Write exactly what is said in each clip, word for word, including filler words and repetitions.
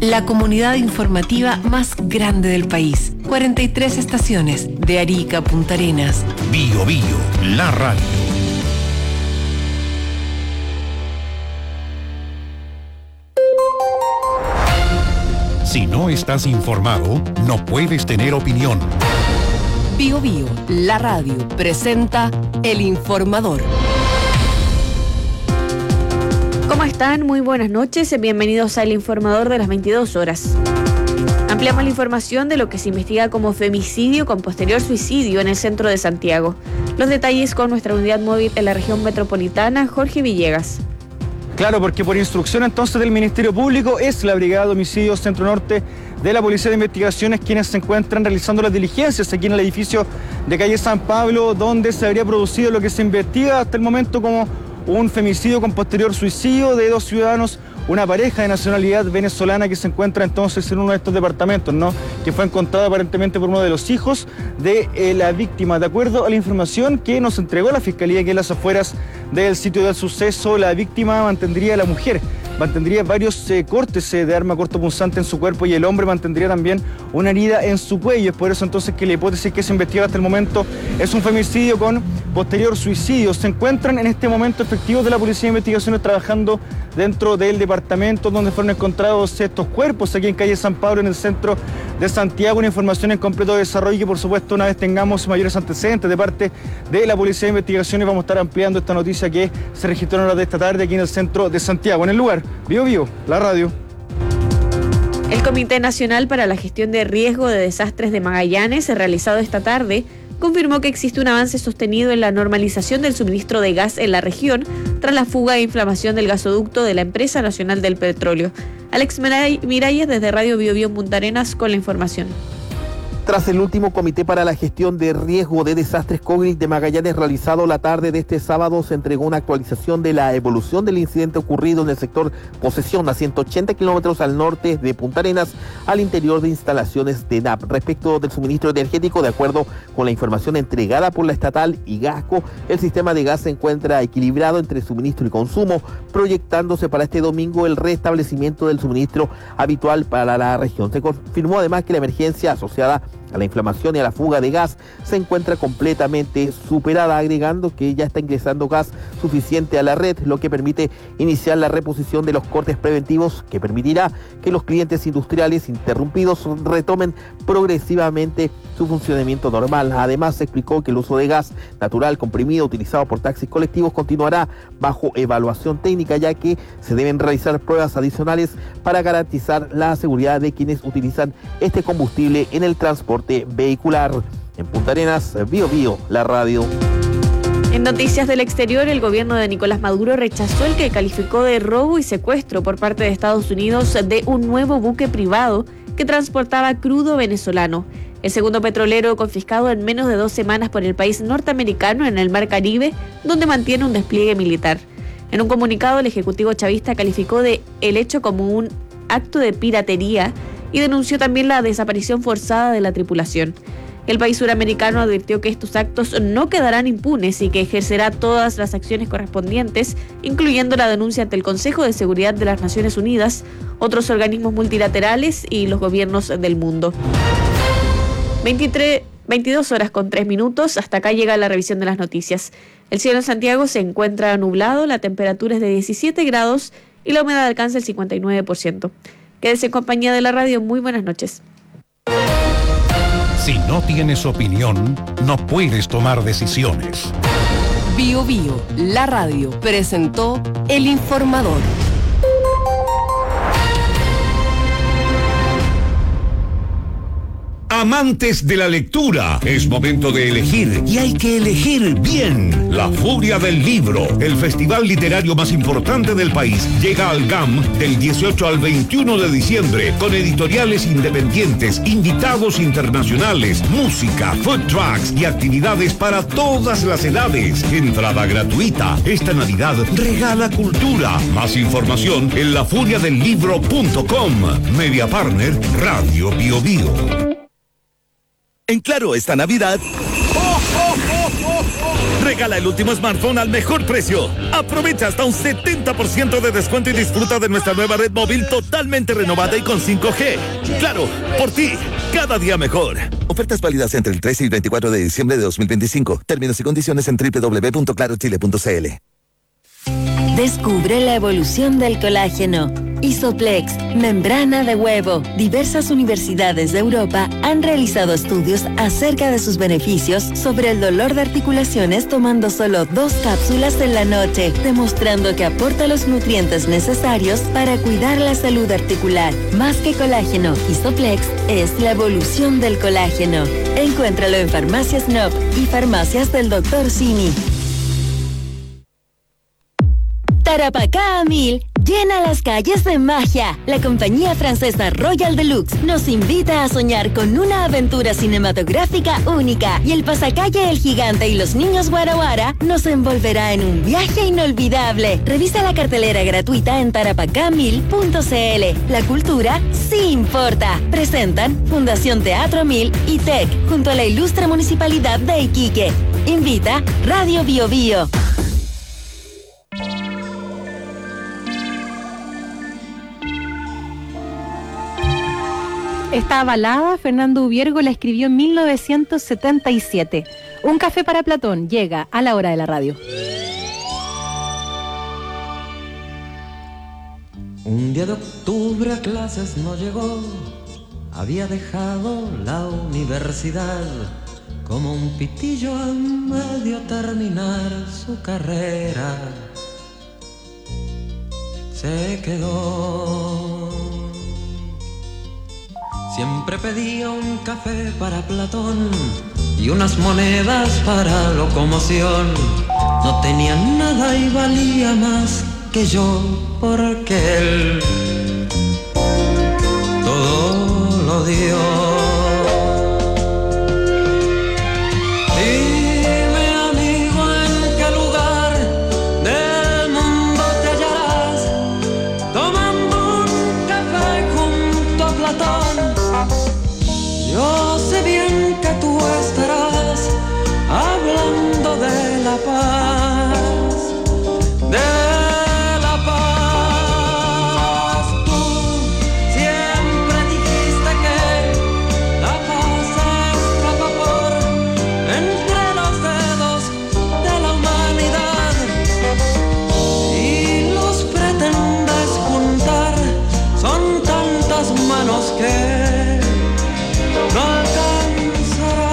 la comunidad informativa más grande del país. cuarenta y tres estaciones, de Arica a Punta Arenas. Bio Bio, la radio. Si no estás informado, no puedes tener opinión. Bio Bio, la radio, presenta El Informador. ¿Cómo están? Muy buenas noches. Bienvenidos a El Informador de las veintidós horas. Ampliamos la información de lo que se investiga como femicidio con posterior suicidio en el centro de Santiago. Los detalles con nuestra unidad móvil en la región metropolitana, Jorge Villegas. Claro, porque por instrucción entonces del Ministerio Público es la Brigada de Homicidios Centro Norte de la Policía de Investigaciones quienes se encuentran realizando las diligencias aquí en el edificio de calle San Pablo, donde se habría producido lo que se investiga hasta el momento como un femicidio con posterior suicidio de dos ciudadanos, una pareja de nacionalidad venezolana que se encuentra entonces en uno de estos departamentos, ¿no? Que fue encontrada aparentemente por uno de los hijos de eh, la víctima. De acuerdo a la información que nos entregó la Fiscalía aquí en las afueras del sitio del suceso, la víctima mantendría, la mujer, mantendría varios eh, cortes eh, de arma cortopunzante en su cuerpo y el hombre mantendría también una herida en su cuello. Es por eso entonces que la hipótesis que se investiga hasta el momento es un femicidio con posterior suicidio. Se encuentran en este momento efectivos de la Policía de Investigaciones trabajando dentro del departamento donde fueron encontrados estos cuerpos aquí en calle San Pablo, en el centro de Santiago. Una información en completo desarrollo que por supuesto una vez tengamos mayores antecedentes de parte de la Policía de Investigaciones vamos a estar ampliando esta noticia que se registró en horas de esta tarde aquí en el centro de Santiago. En el lugar, Bio Bio, la radio. El Comité Nacional para la Gestión de Riesgo de Desastres de Magallanes, realizado esta tarde, confirmó que existe un avance sostenido en la normalización del suministro de gas en la región tras la fuga e inflamación del gasoducto de la Empresa Nacional del Petróleo. Alex Miralles desde Radio Bio Bio en Punta Arenas con la información. Tras el último Comité para la Gestión de Riesgo de Desastres COVID de Magallanes realizado la tarde de este sábado, se entregó una actualización de la evolución del incidente ocurrido en el sector Posesión, a ciento ochenta kilómetros al norte de Punta Arenas, al interior de instalaciones de N A P. Respecto del suministro energético, de acuerdo con la información entregada por la estatal y Gasco, el sistema de gas se encuentra equilibrado entre suministro y consumo, proyectándose para este domingo el restablecimiento del suministro habitual para la región. Se confirmó además que la emergencia asociada a la inflamación y a la fuga de gas se encuentra completamente superada, agregando que ya está ingresando gas suficiente a la red, lo que permite iniciar la reposición de los cortes preventivos, que permitirá que los clientes industriales interrumpidos retomen progresivamente su funcionamiento normal. Además, se explicó que el uso de gas natural comprimido utilizado por taxis colectivos continuará bajo evaluación técnica, ya que se deben realizar pruebas adicionales para garantizar la seguridad de quienes utilizan este combustible en el transporte vehicular. En Punta Arenas, Bio Bio, la radio. En noticias del exterior, el gobierno de Nicolás Maduro rechazó el que calificó de robo y secuestro por parte de Estados Unidos de un nuevo buque privado que transportaba crudo venezolano. El segundo petrolero confiscado en menos de dos semanas por el país norteamericano en el Mar Caribe, donde mantiene un despliegue militar. En un comunicado, el ejecutivo chavista calificó de el hecho como un acto de piratería y denunció también la desaparición forzada de la tripulación. El país suramericano advirtió que estos actos no quedarán impunes y que ejercerá todas las acciones correspondientes, incluyendo la denuncia ante el Consejo de Seguridad de las Naciones Unidas, otros organismos multilaterales y los gobiernos del mundo. veintitrés, veintidós horas con tres minutos, hasta acá llega la revisión de las noticias. El cielo en Santiago se encuentra nublado, la temperatura es de diecisiete grados y la humedad alcanza el cincuenta y nueve por ciento. Quédese en compañía de la radio. Muy buenas noches. Si no tienes opinión, no puedes tomar decisiones. Bio Bio, la radio, presentó El Informador. Amantes de la lectura, es momento de elegir y hay que elegir bien. La Furia del Libro, el festival literario más importante del país, llega al G A M del dieciocho al veintiuno de diciembre con editoriales independientes, invitados internacionales, música, food trucks y actividades para todas las edades. Entrada gratuita. Esta Navidad regala cultura. Más información en la furia del libro punto com. Media Partner Radio Bio Bio. En Claro esta Navidad, Regala el último smartphone al mejor precio. Aprovecha hasta un setenta por ciento de descuento y disfruta de nuestra nueva red móvil totalmente renovada y con cinco G. Claro, por ti, cada día mejor. Ofertas válidas entre el trece y veinticuatro de diciembre de dos mil veinticinco. Términos y condiciones en doble u doble u doble u punto claro chile punto c l. Descubre la evolución del colágeno. Isoplex, membrana de huevo. Diversas universidades de Europa han realizado estudios acerca de sus beneficios sobre el dolor de articulaciones tomando solo dos cápsulas en la noche, demostrando que aporta los nutrientes necesarios para cuidar la salud articular. Más que colágeno, Isoplex es la evolución del colágeno. Encuéntralo en Farmacias N O P y Farmacias del doctor Simi. Tarapacá a mil llena las calles de magia. La compañía francesa Royal Deluxe nos invita a soñar con una aventura cinematográfica única y el pasacalle El Gigante y los Niños Guara Guara nos envolverá en un viaje inolvidable. Revisa la cartelera gratuita en tarapacá mil punto c l. La cultura sí importa. Presentan Fundación Teatro Mil y T E C junto a la ilustre Municipalidad de Iquique. Invita Radio Bio Bio. Esta balada Fernando Ubiergo la escribió en mil novecientos setenta y siete. Un café para Platón llega a la hora de la radio. Un día de octubre a clases no llegó, había dejado la universidad, como un pitillo a medio terminar su carrera. Se quedó. Siempre pedía un café para Platón y unas monedas para locomoción. No tenía nada y valía más que yo, porque él todo lo dio. Dime, amigo, en qué lugar del mundo te hallarás tomando un café junto a Platón. Yo sé bien que tú estarás hablando de la paz, de la paz. Tú siempre dijiste que la paz se escapa por entre los dedos de la humanidad y los pretendes juntar. Son tantas manos que no alcanzarás.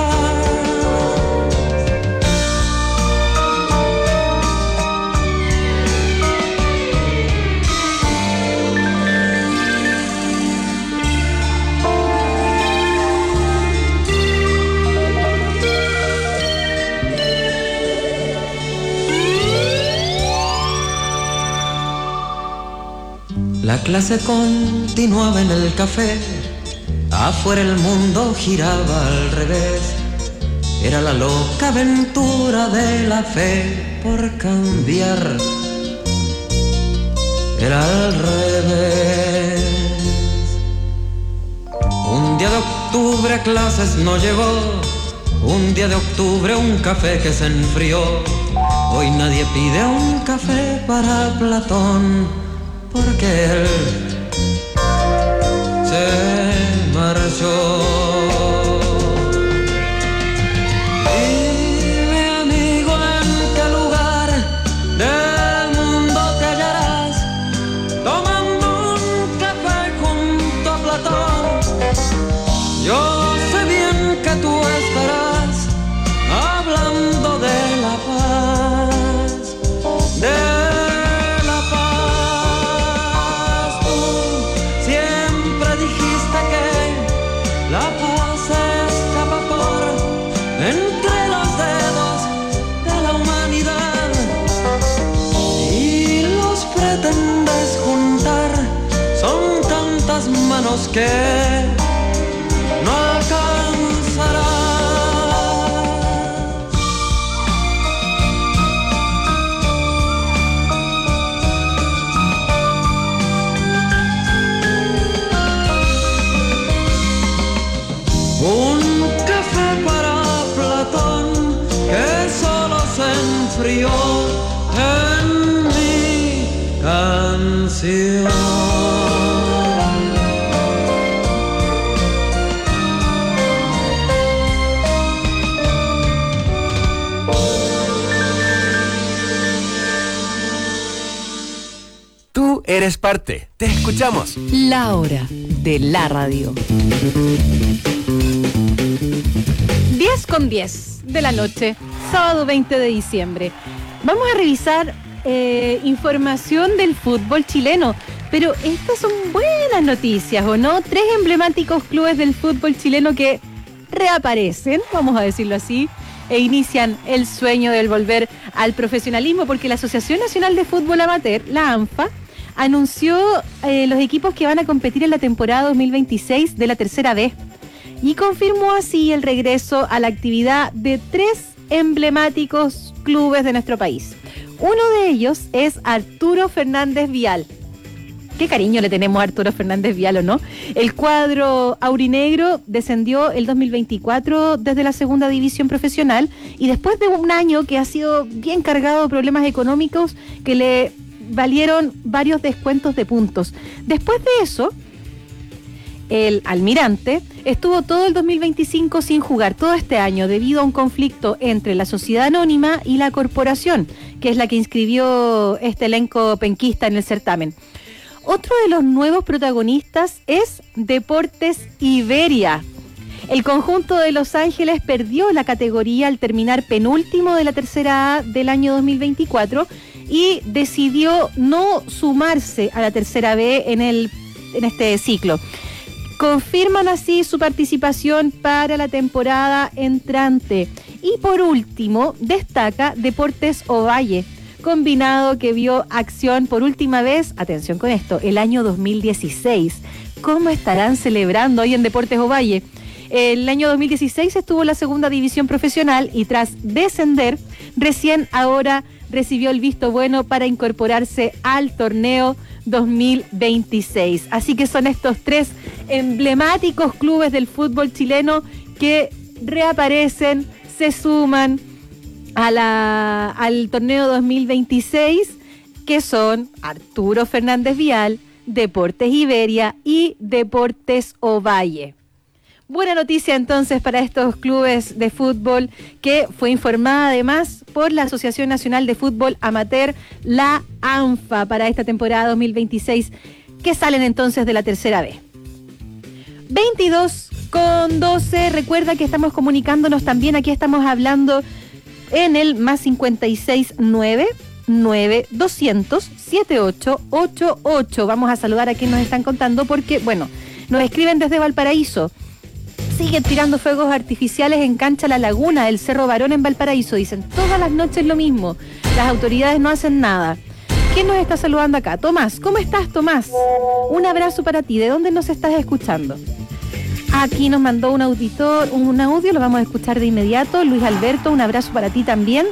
La clase continuaba en el café. Afuera el mundo giraba al revés. Era la loca aventura de la fe por cambiar. Era al revés. Un día de octubre a clases no llegó. Un día de octubre un café que se enfrió. Hoy nadie pide un café para Platón, porque él se marchó. Dime, amigo, en qué lugar del mundo te hallarás tomando un café junto a Platón. Yo sé bien que tú estarás hablando de la paz, de la paz se escapa por entre los dedos de la humanidad y los pretendes juntar. Son tantas manos que no alcanzarás. Un café para Platón que solo se canción. Tú eres parte. Te escuchamos. La hora de la radio. diez con diez de la noche, sábado veinte de diciembre. Vamos a revisar eh, información del fútbol chileno. Pero estas son buenas noticias, ¿o no? Tres emblemáticos clubes del fútbol chileno que reaparecen, vamos a decirlo así, e inician el sueño del volver al profesionalismo, porque la Asociación Nacional de Fútbol Amateur, la ANFA, anunció eh, los equipos que van a competir en la temporada dos mil veintiséis de la tercera B y confirmó así el regreso a la actividad de tres emblemáticos clubes de nuestro país. Uno de ellos es Arturo Fernández Vial. Qué cariño le tenemos a Arturo Fernández Vial, ¿o no? El cuadro aurinegro descendió el dos mil veinticuatro desde la segunda división profesional y después de un año que ha sido bien cargado de problemas económicos que le valieron varios descuentos de puntos. Después de eso, el Almirante estuvo todo el dos mil veinticinco sin jugar todo este año debido a un conflicto entre la sociedad anónima y la corporación, que es la que inscribió este elenco penquista en el certamen. Otro de los nuevos protagonistas es Deportes Iberia. El conjunto de Los Ángeles perdió la categoría al terminar penúltimo de la tercera A del año dos mil veinticuatro y decidió no sumarse a la tercera B en, el, en este ciclo. Confirman así su participación para la temporada entrante. Y por último, destaca Deportes Ovalle, combinado que vio acción por última vez, atención con esto, el año dos mil dieciséis. ¿Cómo estarán celebrando hoy en Deportes Ovalle? El año dos mil dieciséis estuvo en la segunda división profesional y tras descender, recién ahora recibió el visto bueno para incorporarse al torneo dos mil veintiséis. Así que son estos tres emblemáticos clubes del fútbol chileno que reaparecen, se suman a la, al torneo dos mil veintiséis, que son Arturo Fernández Vial, Deportes Iberia y Deportes Ovalle. Buena noticia entonces para estos clubes de fútbol, que fue informada además por la Asociación Nacional de Fútbol Amateur, la ANFA, para esta temporada dos mil veintiséis, que salen entonces de la tercera B. veintidós con doce, recuerda que estamos comunicándonos también, aquí estamos hablando en el más cincuenta y seis nueve nueve doscientos setenta y ocho ochenta y ocho. Vamos a saludar a quienes nos están contando porque, bueno, nos escriben desde Valparaíso. Siguen tirando fuegos artificiales en Cancha La Laguna, el Cerro Barón en Valparaíso. Dicen, todas las noches lo mismo. Las autoridades no hacen nada. ¿Quién nos está saludando acá? Tomás, ¿cómo estás, Tomás? Un abrazo para ti. ¿De dónde nos estás escuchando? Aquí nos mandó un auditor, un audio, lo vamos a escuchar de inmediato. Luis Alberto, un abrazo para ti también.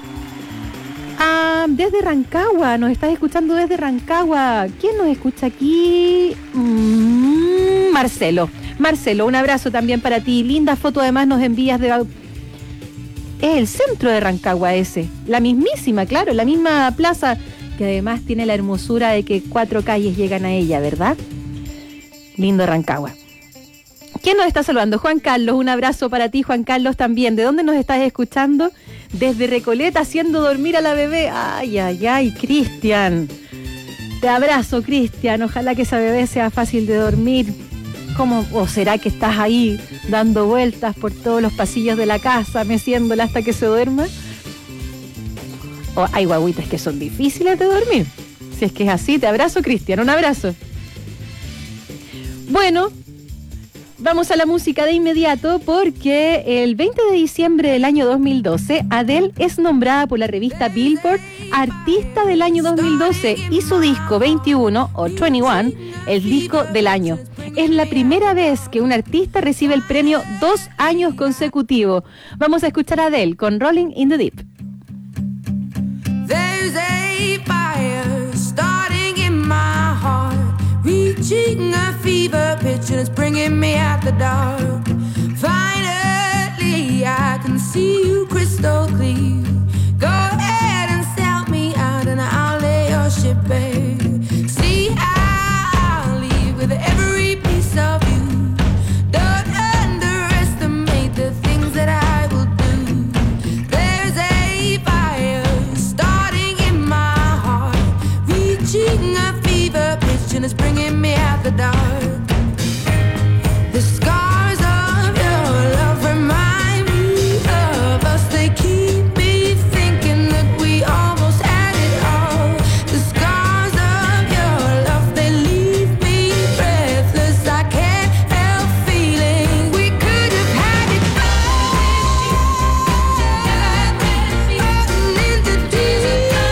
Ah, desde Rancagua, nos estás escuchando desde Rancagua. ¿Quién nos escucha aquí? Mm, Marcelo. Marcelo, un abrazo también para ti. Linda foto además nos envías de... Es el centro de Rancagua ese. La mismísima, claro, la misma plaza, que además tiene la hermosura de que cuatro calles llegan a ella, ¿verdad? Lindo Rancagua. ¿Quién nos está saludando? Juan Carlos, un abrazo para ti, Juan Carlos, también. ¿De dónde nos estás escuchando? Desde Recoleta, haciendo dormir a la bebé. Ay, ay, ay, Cristian. Te abrazo, Cristian. Ojalá que esa bebé sea fácil de dormir. ¿Cómo? ¿O será que estás ahí dando vueltas por todos los pasillos de la casa, meciéndola hasta que se duerma? O hay guaguitas que son difíciles de dormir. Si es que es así, te abrazo, Cristian. Un abrazo. Bueno, vamos a la música de inmediato porque el veinte de diciembre del año dos mil doce, Adele es nombrada por la revista Billboard Artista del año dos mil doce y su disco veintiuno o veintiuno, el disco del año. Es la primera vez que un artista recibe el premio dos años consecutivos. Vamos a escuchar a Adele con Rolling in the Deep. There's a fire starting in my heart, reaching a fever pitch and it's bringing me out the dark. Finally, I can see you crystal clear. Go ahead and sell me out and I'll lay your ship bare. See, I out the dark. The scars of your love remind me of us. They keep me thinking that we almost had it all. The scars of your love, they leave me breathless. I can't help feeling we could have had it all. In the deep,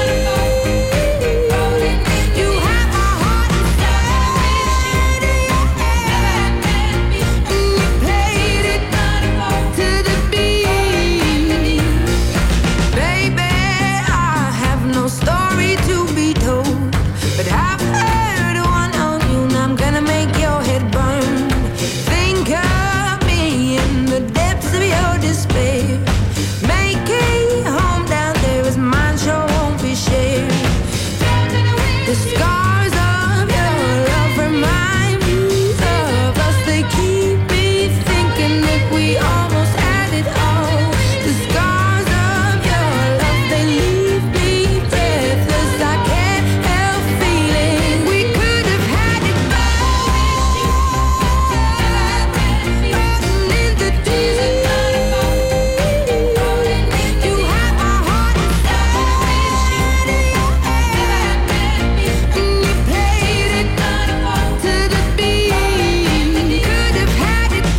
you have my heart inside. And you played it to the beat. Baby, I have no story to be told, but I've heard one on you, and I'm gonna make your head burn. Think of me in the depths of your despair. Make a home down there as mine sure won't be shared. The scars of your love remind me of us. They keep me thinking that we almost had it all. The scars of your love, they leave me breathless. I can't help feeling we could have had it all. In the deep, you have my heart inside. And you played it to the beat. Could have had it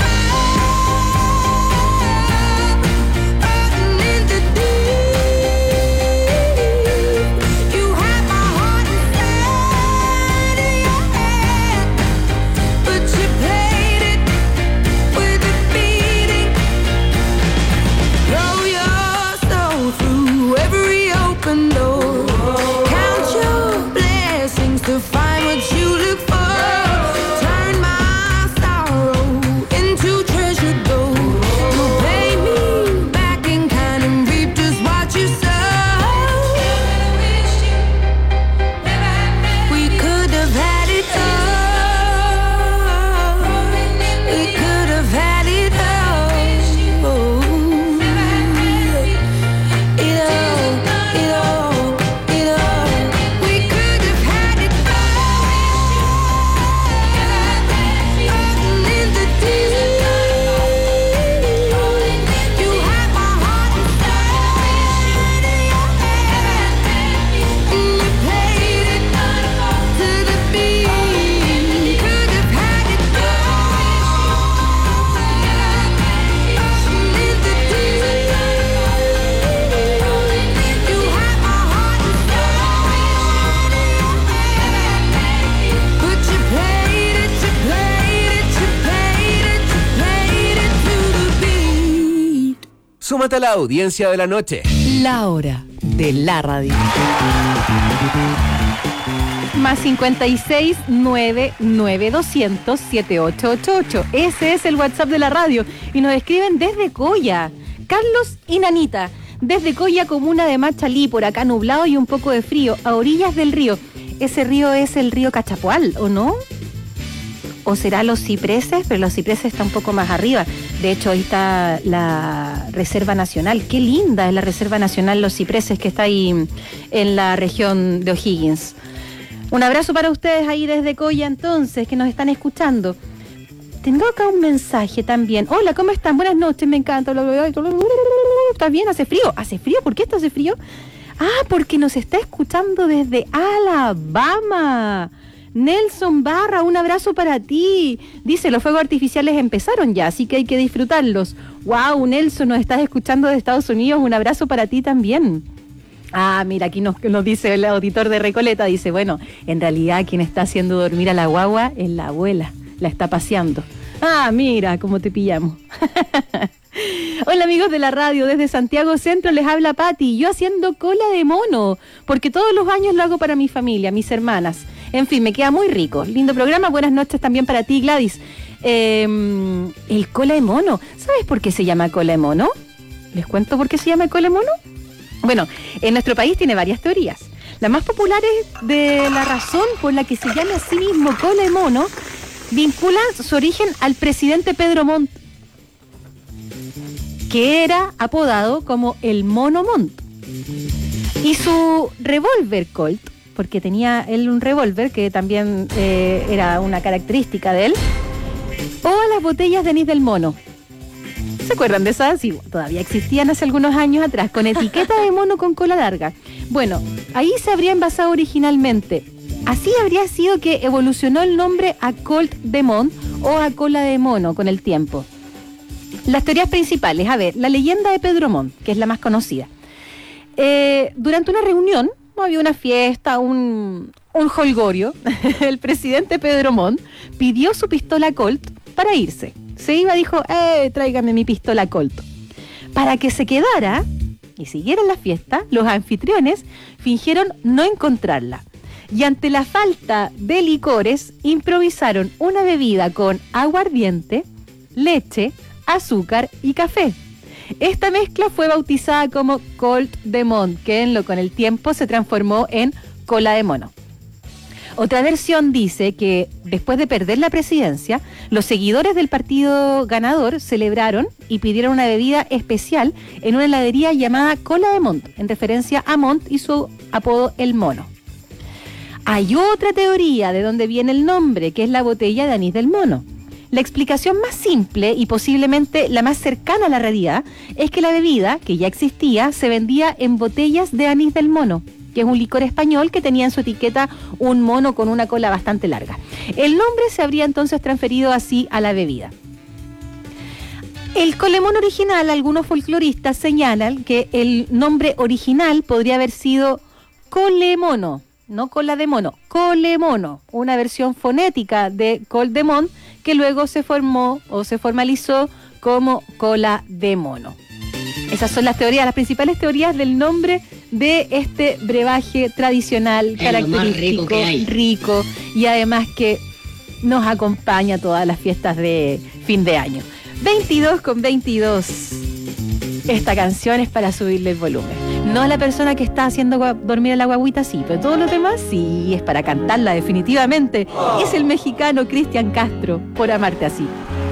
all. In the deep, you have my heart inside of your hand, but you played it with a beating. Throw your soul through every open door. Count your blessings to find what you look for. Turn my sorrow into treasure gold. You'll pay me back in kind and reap just what you sow. We could have had it all. We could have had it all. It all, it all, it all. We could have had it all. In the deep, you have my heart inside of your hand. And you played it to the beat. Could have had it all. In the deep, you have my heart inside of your hand. But you played it, you played it, you played it, you played it to the beat. Súmate a la audiencia de la noche. La hora de la radio. Más cincuenta y seis, nueve nueve, doscientos, setenta y ocho ochenta y ocho. Ese es el WhatsApp de la radio. Y nos escriben desde Coya. Carlos y Nanita. Desde Coya, comuna de Machalí, por acá nublado y un poco de frío, a orillas del río. Ese río es el río Cachapual, ¿o no? ¿O será Los Cipreses? Pero Los Cipreses está un poco más arriba. De hecho, ahí está la Reserva Nacional. Qué linda es la Reserva Nacional Los Cipreses, que está ahí en la región de O'Higgins. Un abrazo para ustedes ahí desde Coya, entonces, que nos están escuchando. Tengo acá un mensaje también. Hola, ¿cómo están? Buenas noches, me encanta. ¿Estás bien? ¿Hace frío? ¿Hace frío? ¿Por qué esto hace frío? Ah, porque nos está escuchando desde Alabama. Nelson Barra, un abrazo para ti. Dice, los fuegos artificiales empezaron ya, así que hay que disfrutarlos. Wow, Nelson, nos estás escuchando de Estados Unidos. Un abrazo para ti también. Ah, mira, aquí nos, nos dice el auditor de Recoleta, dice, bueno, en realidad quien está haciendo dormir a la guagua es la abuela, la está paseando. Ah, mira cómo te pillamos. Hola amigos de la radio, desde Santiago Centro les habla Pati, yo haciendo cola de mono, porque todos los años lo hago para mi familia, mis hermanas. En fin, me queda muy rico. Lindo programa, buenas noches también para ti, Gladys. Eh, el cola de mono, ¿sabes por qué se llama cola de mono? ¿Les cuento por qué se llama cola de mono? Bueno, en nuestro país tiene varias teorías. La más popular es de la razón por la que se llama a sí mismo cola de mono, vincula su origen al presidente Pedro Montt, que era apodado como el Mono Montt. Y su revólver Colt porque tenía él un revólver, que también eh, era una característica de él, o a las botellas de anís del mono. ¿Se acuerdan de esas? Sí, todavía existían hace algunos años atrás, con etiqueta de mono con cola larga. Bueno, ahí se habría envasado originalmente. Así habría sido que evolucionó el nombre a Colt de Mont o a cola de mono con el tiempo. Las teorías principales, a ver, la leyenda de Pedro Montt, que es la más conocida. Eh, durante una reunión, no había una fiesta, un, un holgorio, el presidente Pedro Montt pidió su pistola Colt para irse. Se iba, dijo, eh, tráigame mi pistola Colt. Para que se quedara y siguieran la fiesta, los anfitriones fingieron no encontrarla. Y ante la falta de licores, improvisaron una bebida con aguardiente, leche, azúcar y café. Esta mezcla fue bautizada como Colt de Mont, que en lo, con el tiempo se transformó en cola de mono. Otra versión dice que después de perder la presidencia, los seguidores del partido ganador celebraron y pidieron una bebida especial en una heladería llamada Cola de Mont, en referencia a Montt y su apodo El Mono. Hay otra teoría de dónde viene el nombre, que es la botella de anís del mono. La explicación más simple y posiblemente la más cercana a la realidad es que la bebida, que ya existía, se vendía en botellas de anís del mono, que es un licor español que tenía en su etiqueta un mono con una cola bastante larga. El nombre se habría entonces transferido así a la bebida. El colemón original, algunos folcloristas señalan que el nombre original podría haber sido colemono, no cola de mono, colemono, una versión fonética de Colt de Mont que luego se formó o se formalizó como cola de mono. Esas son las teorías, las principales teorías del nombre de este brebaje tradicional, Es lo más rico característico, que hay. rico y además que nos acompaña a todas las fiestas de fin de año. veintidós con veintidós. Esta canción es para subirle el volumen. No a la persona que está haciendo gua- dormir a la guaguita, sí, pero todos los demás sí, es para cantarla definitivamente. Es el mexicano Cristian Castro, Por amarte así.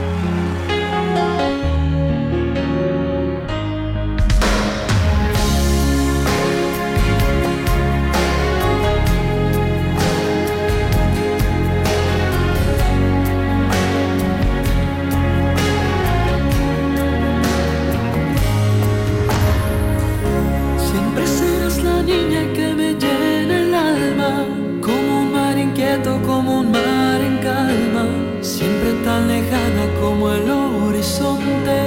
Siempre serás la niña que me llena el alma, como un mar inquieto, como un mar en calma, siempre tan lejana como el horizonte.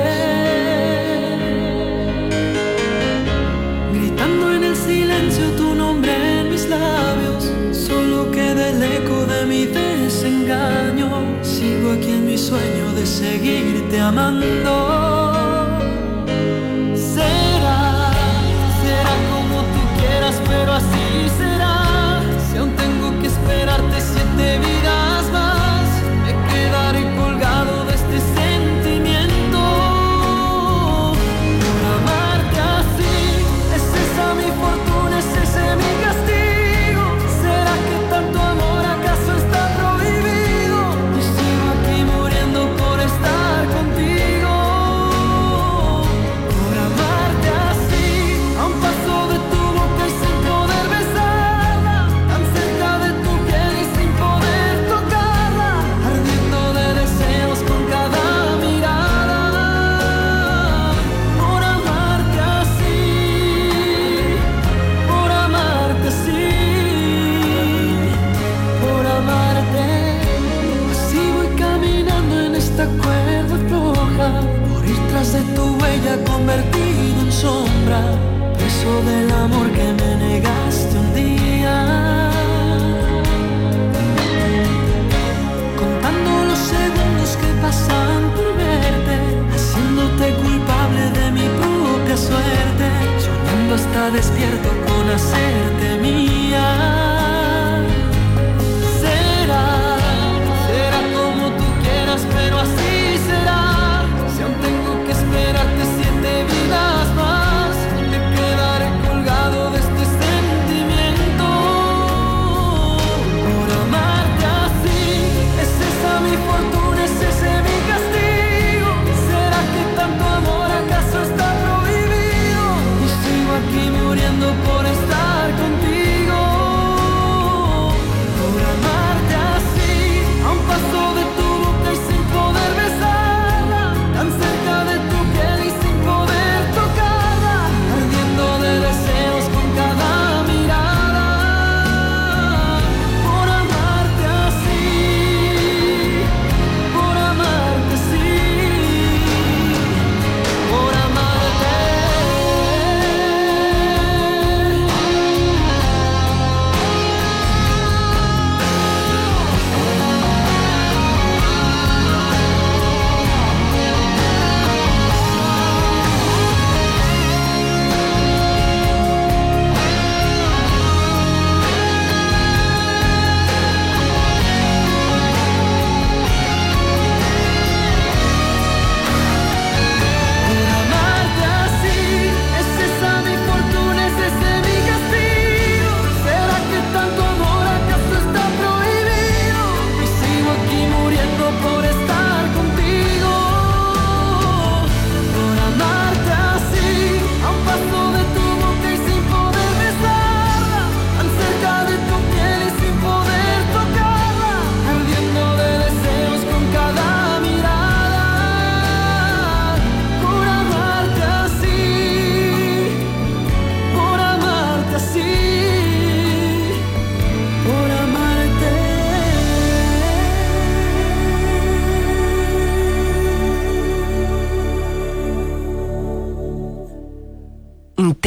Gritando en el silencio tu nombre en mis labios, solo queda el eco de mi desengaño. Sigo aquí en mi sueño de seguirte amando. Será, será como tú quieras, pero así será. Si aún tengo que esperarte siete vidas más, me quedaré colgado de este sentimiento. Por amarte así, es esa mi fortuna, es ese mi castigo. ¿Será que tanto amor acaso está prohibido? Y sigo aquí muriendo por estar contigo. Por amarte así, a un paso de tu boca y sin poder besarla, tan cerca de tu piel y sin poder tocarla, ardiendo de deseos con cada mirada. Por amarte así, por amarte así, por amarte. Así voy caminando en esta cuerda floja, por ir tras de tu huella convertido en sombra, preso del amor que me negaste un día. Contando los segundos que pasan por verte, haciéndote culpable de mi propia suerte, soñando hasta despierto con hacerte mía. Será, será como tú quieras, pero así será. Si aún tengo que esperarte siete vidas más, me quedaré colgado de este sentimiento. Por amarte así, es esa mi fortuna, es ese mi castigo. ¿Será que tanto amor acaso está prohibido? Y sigo aquí muriendo por estar contigo.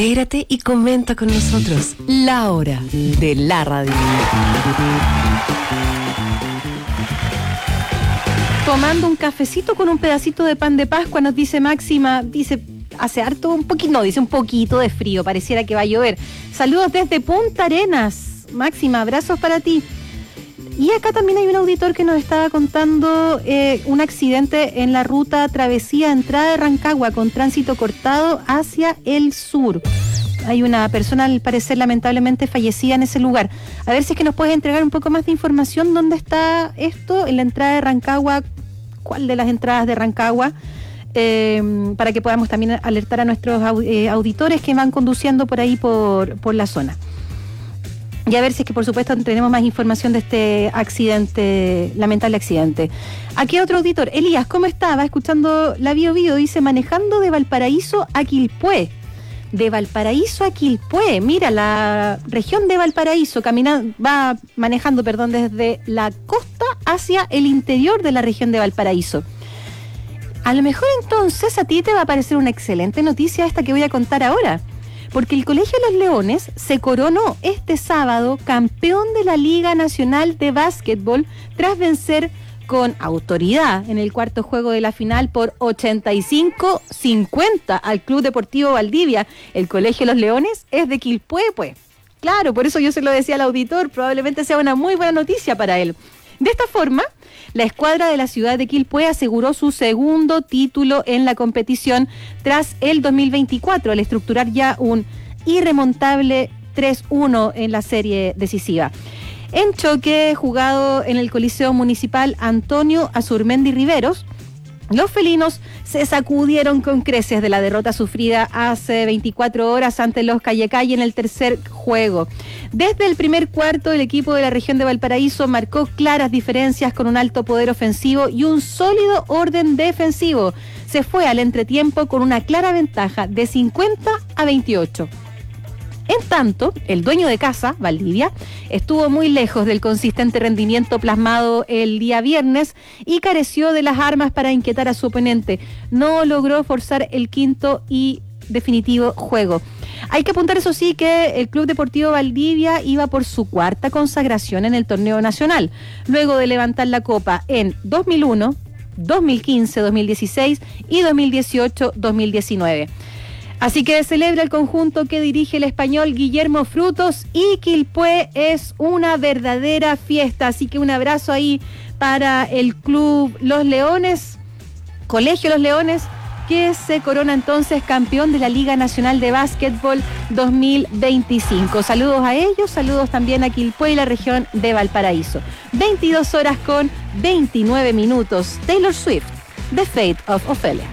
Intégrate y comenta con nosotros. La hora de la radio. Tomando un cafecito con un pedacito de pan de Pascua, nos dice Máxima, dice, hace harto, un poquito, no, dice un poquito de frío, pareciera que va a llover. Saludos desde Punta Arenas. Máxima, abrazos para ti. Y acá también hay un auditor que nos estaba contando eh, un accidente en la ruta travesía entrada de Rancagua con tránsito cortado hacia el sur. Hay una persona, al parecer, lamentablemente fallecida en ese lugar. A ver si es que nos puedes entregar un poco más de información. ¿Dónde está esto? En la entrada de Rancagua. ¿Cuál de las entradas de Rancagua? Eh, para que podamos también alertar a nuestros eh, auditores que van conduciendo por ahí, por, por la zona. Y a ver si es que, por supuesto, tenemos más información de este accidente, lamentable accidente. Aquí otro auditor. Elías, ¿cómo está? Va escuchando la Bio Bio. Dice, manejando de Valparaíso a Quilpué. De Valparaíso a Quilpué. Mira, la región de Valparaíso camina, va manejando, perdón, desde la costa hacia el interior de la región de Valparaíso. A lo mejor entonces a ti te va a parecer una excelente noticia esta que voy a contar ahora. Porque el Colegio de los Leones se coronó este sábado campeón de la Liga Nacional de Básquetbol tras vencer con autoridad en el cuarto juego de la final por ochenta y cinco cincuenta al Club Deportivo Valdivia. El Colegio de los Leones es de Quilpué, pues. Claro, por eso yo se lo decía al auditor, probablemente sea una muy buena noticia para él. De esta forma, la escuadra de la ciudad de Quilpué aseguró su segundo título en la competición tras el dos mil veinticuatro, al estructurar ya un irremontable tres uno en la serie decisiva. En choque jugado en el Coliseo Municipal Antonio Azurmendi Riveros, los felinos se sacudieron con creces de la derrota sufrida hace veinticuatro horas ante los Calle Calle en el tercer juego. Desde el primer cuarto, el equipo de la región de Valparaíso marcó claras diferencias con un alto poder ofensivo y un sólido orden defensivo. Se fue al entretiempo con una clara ventaja de cincuenta a veintiocho. En tanto, el dueño de casa, Valdivia, estuvo muy lejos del consistente rendimiento plasmado el día viernes y careció de las armas para inquietar a su oponente. No logró forzar el quinto y definitivo juego. Hay que apuntar, eso sí, que el Club Deportivo Valdivia iba por su cuarta consagración en el torneo nacional, luego de levantar la copa en dos mil uno, dos mil quince, dos mil dieciséis y dos mil dieciocho, dos mil diecinueve. Así que celebra el conjunto que dirige el español Guillermo Frutos y Quilpué es una verdadera fiesta. Así que un abrazo ahí para el Club Los Leones, Colegio Los Leones, que se corona entonces campeón de la Liga Nacional de Básquetbol dos mil veinticinco. Saludos a ellos, saludos también a Quilpué y la región de Valparaíso. veintidós horas con veintinueve minutos. Taylor Swift, The Fate of Ophelia.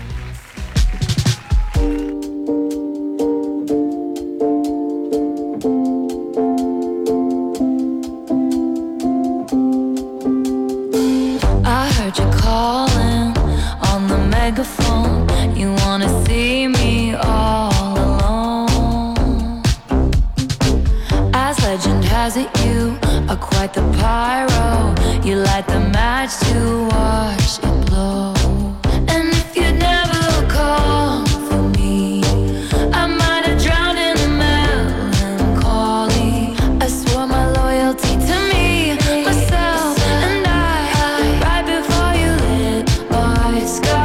Megaphone, you wanna see me all alone. As legend has it, you are quite the pyro. You light the match to watch it blow. And if you'd never call for me, I might have drowned in melancholy. I swore my loyalty to me, myself, and I, right before you lit my sky.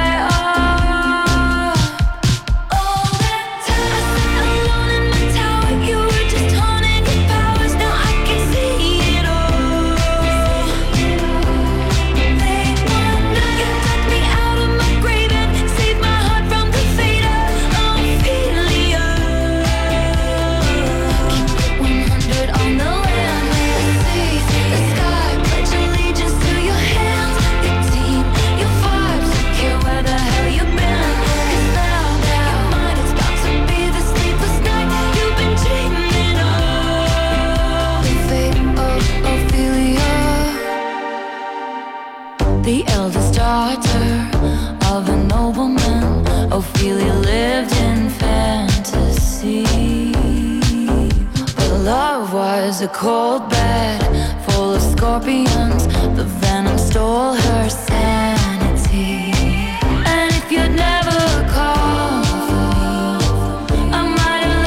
The eldest daughter of a nobleman, Ophelia lived in fantasy. But love was a cold bed full of scorpions. The venom stole her sanity. And if you'd never called for me, I might have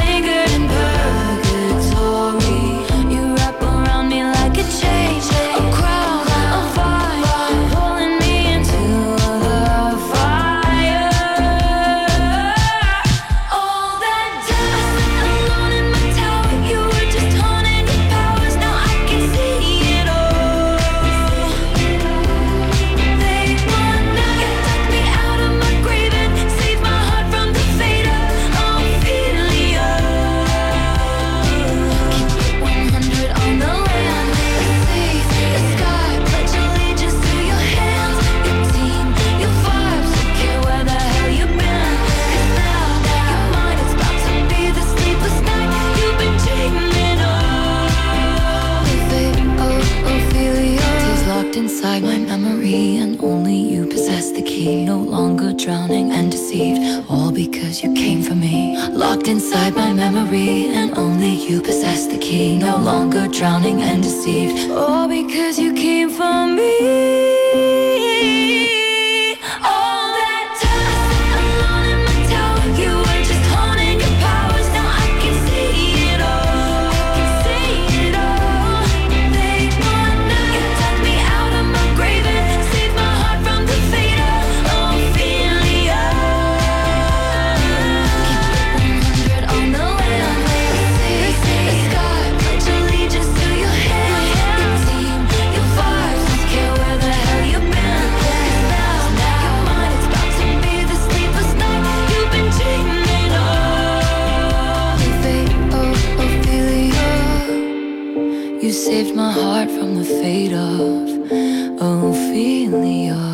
only you possess the key. No longer drowning and deceived, all because you came for me. Locked inside my memory, and only you possess the key. No longer drowning and deceived, all because you came for me. All that time alone in my tower, you were just honing your powers. Now I can see it all. I can see it all. They want now. You dug me out of my grave and saved my heart from the fate of Ophelia. Keep it one hundred on the land. The sky, pledge allegiance to your hand. Your team, your vibes, don't care where the hell you've been. 'Cause now, now your mind is about to be the sleepless night you've been dreaming of. The fate of Ophelia. You saved my heart from the fate of Ophelia.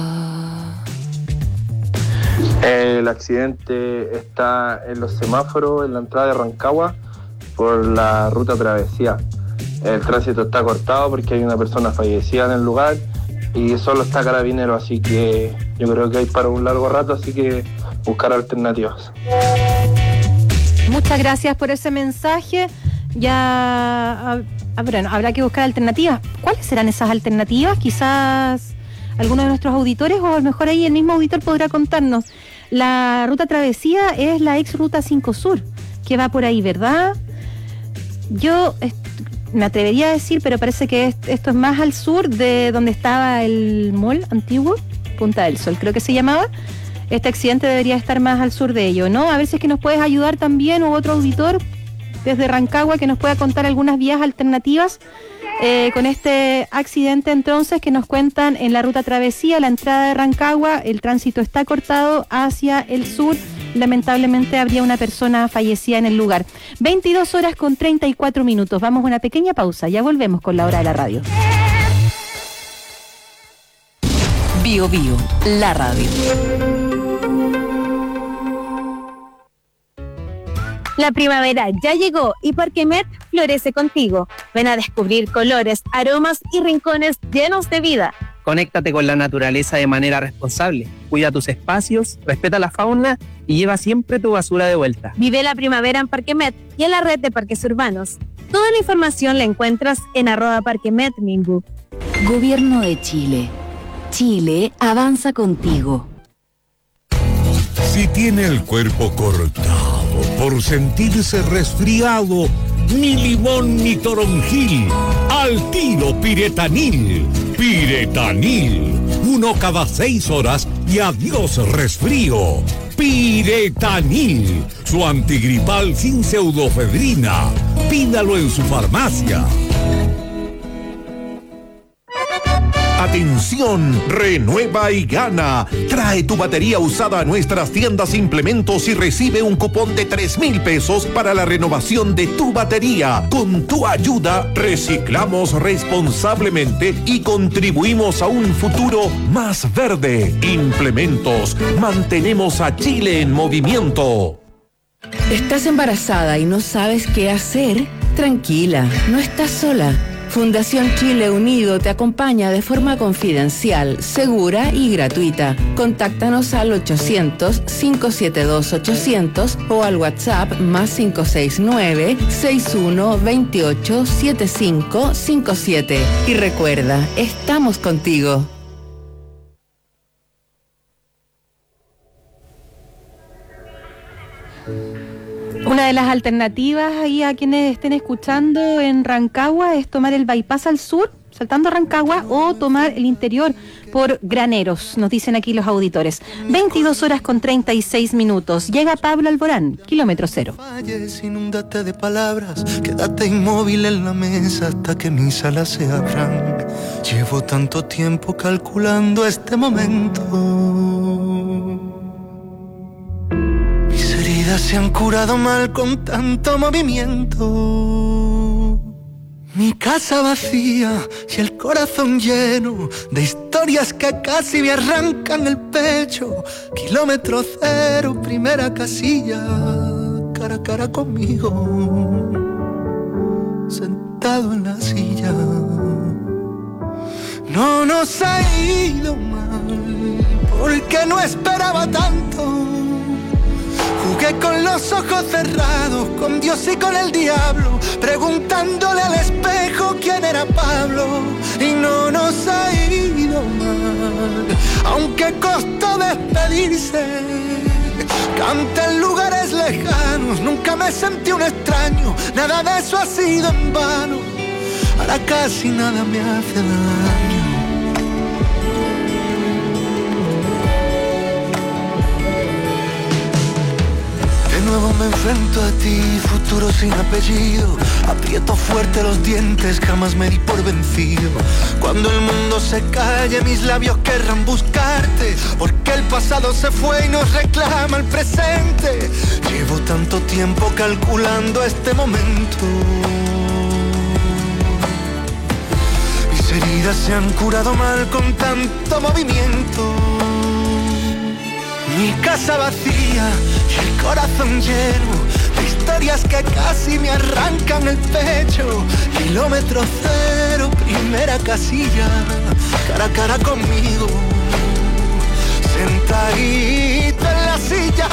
El accidente está en los semáforos en la entrada de Rancagua por la ruta travesía. El tránsito está cortado porque hay una persona fallecida en el lugar y solo está carabinero, así que yo creo que hay para un largo rato, así que buscar alternativas. Muchas gracias por ese mensaje. Ya ah, ah, bueno, habrá que buscar alternativas. ¿Cuáles serán esas alternativas? Quizás alguno de nuestros auditores, o a lo mejor ahí el mismo auditor podrá contarnos. La ruta travesía es la ex ruta cinco Sur, que va por ahí, ¿verdad? Yo est- me atrevería a decir, pero parece que es- esto es más al sur de donde estaba el mall antiguo, Punta del Sol, creo que se llamaba. Este accidente debería estar más al sur de ello, ¿no? A ver si es que nos puedes ayudar también, u otro auditor desde Rancagua que nos pueda contar algunas vías alternativas eh, con este accidente entonces que nos cuentan en la ruta travesía, la entrada de Rancagua, el tránsito está cortado hacia el sur. Lamentablemente habría una persona fallecida en el lugar. veintidós horas con treinta y cuatro minutos. Vamos a una pequeña pausa, ya volvemos con la hora de la radio. Bio Bio, la radio. La primavera ya llegó y Parquemet florece contigo. Ven a descubrir colores, aromas y rincones llenos de vida. Conéctate con la naturaleza de manera responsable. Cuida tus espacios, respeta la fauna y lleva siempre tu basura de vuelta. Vive la primavera en Parquemet y en la red de parques urbanos. Toda la información la encuentras en arroba Parquemet Minbu. Gobierno de Chile. Chile avanza contigo. Si tiene el cuerpo cortado por sentirse resfriado, ni limón ni toronjil, al tiro Piretanil. Piretanil, uno cada seis horas y adiós resfrío. Piretanil, su antigripal sin pseudofedrina. Pídalo en su farmacia. Atención, renueva y gana. Trae tu batería usada a nuestras tiendas Implementos y recibe un cupón de tres mil pesos para la renovación de tu batería. Con tu ayuda, reciclamos responsablemente y contribuimos a un futuro más verde. Implementos, mantenemos a Chile en movimiento. ¿Estás embarazada y no sabes qué hacer? Tranquila, no estás sola. Fundación Chile Unido te acompaña de forma confidencial, segura y gratuita. Contáctanos al ochocientos, cinco siete dos, ochocientos o al WhatsApp más cinco seis nueve, seis uno dos ocho, siete cinco cinco siete. Y recuerda, estamos contigo. Una de las alternativas ahí a quienes estén escuchando en Rancagua es tomar el bypass al sur, saltando Rancagua, o tomar el interior por Graneros, nos dicen aquí los auditores. veintidós horas con treinta y seis minutos. Llega Pablo Alborán, kilómetro cero. Falles, inúndate de palabras, quédate inmóvil en la mesa hasta que mis alas se abran. Llevo tanto tiempo calculando este momento. Mis heridas se han curado mal con tanto movimiento. Mi casa vacía y el corazón lleno de historias que casi me arrancan el pecho. Kilómetro cero, primera casilla, cara a cara conmigo, sentado en la silla. No nos ha ido mal, porque no esperaba tanto. Jugué con los ojos cerrados, con Dios y con el diablo, preguntándole al espejo quién era Pablo. Y no nos ha ido mal, aunque costó despedirse. Canté en lugares lejanos, nunca me sentí un extraño, nada de eso ha sido en vano. Ahora casi nada me hace daño. De nuevo me enfrento a ti, futuro sin apellido. Aprieto fuerte los dientes, jamás me di por vencido. Cuando el mundo se calle, mis labios querrán buscarte, porque el pasado se fue y nos reclama el presente. Llevo tanto tiempo calculando este momento. Mis heridas se han curado mal con tanto movimiento. Mi casa vacía y el corazón lleno de historias que casi me arrancan el pecho. Kilómetro cero, primera casilla, cara a cara conmigo, sentadito en la silla.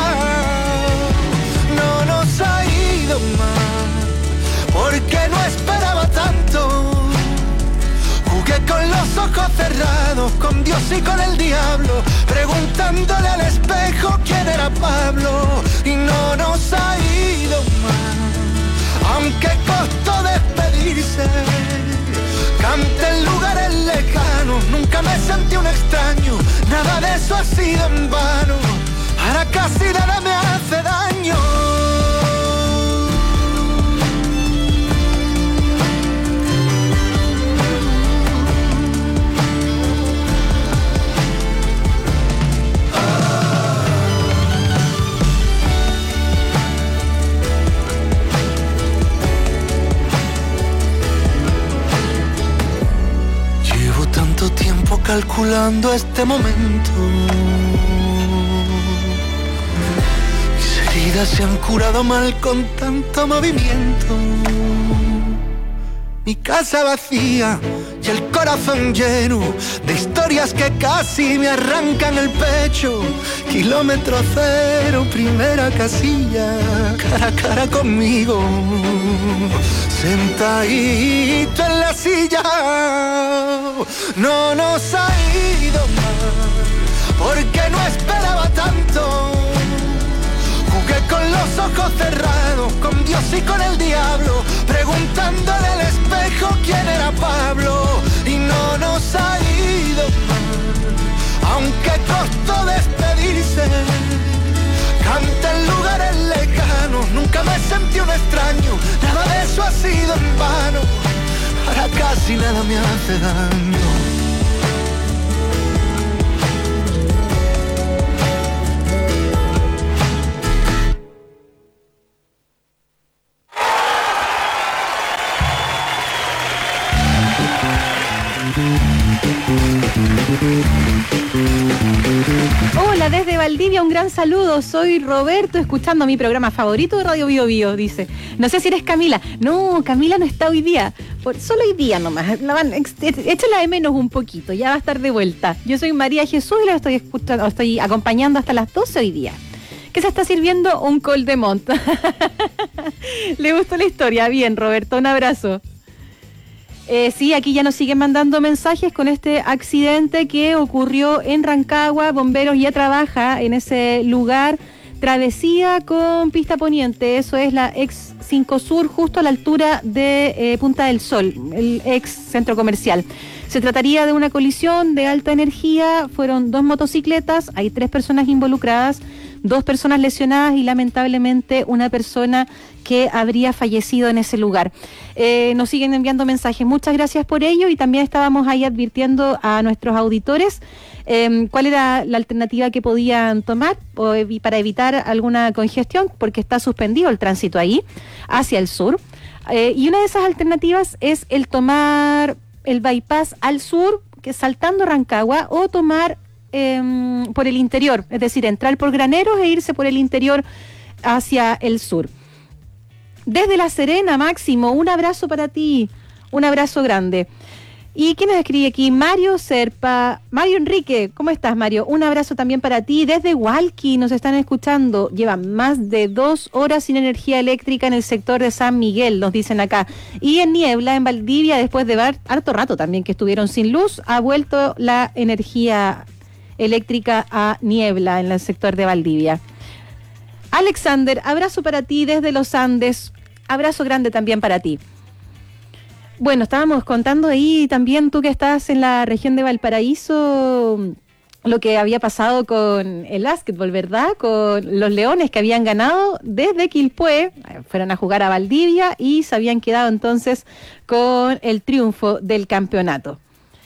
No nos ha ido mal, porque no esperaba tanto. Jugué con los ojos cerrados, con Dios y con el diablo, preguntándole al espejo quién era Pablo. Y no nos ha ido mal, aunque costó despedirse. Canté en lugares lejanos, nunca me sentí un extraño, nada de eso ha sido en vano. Ahora casi nada me hace daño. Tiempo calculando este momento. Mis heridas se han curado mal con tanto movimiento. Mi casa vacía y el corazón lleno de historias que casi me arrancan el pecho. Kilómetro cero, primera casilla, cara a cara conmigo, sentadito en la silla. No nos ha ido mal, porque no esperaba tanto. Jugué con los ojos cerrados, con Dios y con el diablo, preguntándole al espejo quién era Pablo. Y no nos ha ido mal, aunque costó despedirse. Canté en lugares lejanos, nunca me sentí un extraño, nada de eso ha sido en vano. Ahora casi nada me hace daño. Hola, desde Valdivia, un gran saludo. Soy Roberto, escuchando mi programa favorito de Radio Bio Bio, dice. No sé si eres Camila. No, Camila no está hoy día. Por, solo hoy día nomás. La van, échala de menos un poquito, ya va a estar de vuelta. Yo soy María Jesús y la estoy escuchando, estoy acompañando hasta las doce hoy día. ¿Qué se está sirviendo? Un col de mont. ¿Le gustó la historia? Bien, Roberto, un abrazo. Eh, sí, aquí ya nos siguen mandando mensajes con este accidente que ocurrió en Rancagua. Bomberos ya trabaja en ese lugar. Travesía con pista poniente, eso es la ex cinco Sur, justo a la altura de eh, Punta del Sol, el ex centro comercial. Se trataría de una colisión de alta energía, fueron dos motocicletas, hay tres personas involucradas, dos personas lesionadas y lamentablemente una persona que habría fallecido en ese lugar. Eh, nos siguen enviando mensajes, muchas gracias por ello, y también estábamos ahí advirtiendo a nuestros auditores eh, cuál era la alternativa que podían tomar o evi- para evitar alguna congestión, porque está suspendido el tránsito ahí hacia el sur. Eh, y una de esas alternativas es el tomar el bypass al sur, que es saltando Rancagua, o tomar eh, por el interior, es decir, entrar por Graneros e irse por el interior hacia el sur. Desde La Serena, Máximo, un abrazo para ti, un abrazo grande. ¿Y quién nos escribe aquí? Mario Serpa. Mario Enrique, ¿cómo estás, Mario? Un abrazo también para ti. Desde Hualqui nos están escuchando. Llevan más de dos horas sin energía eléctrica en el sector de San Miguel, nos dicen acá. Y en Niebla, en Valdivia, después de ver harto rato también que estuvieron sin luz, ha vuelto la energía eléctrica a Niebla en el sector de Valdivia. Alexander, abrazo para ti desde los Andes. Abrazo grande también para ti. Bueno, estábamos contando ahí también, tú que estás en la región de Valparaíso, lo que había pasado con el básquetbol, ¿verdad? Con los Leones que habían ganado desde Quilpué, fueron a jugar a Valdivia y se habían quedado entonces con el triunfo del campeonato.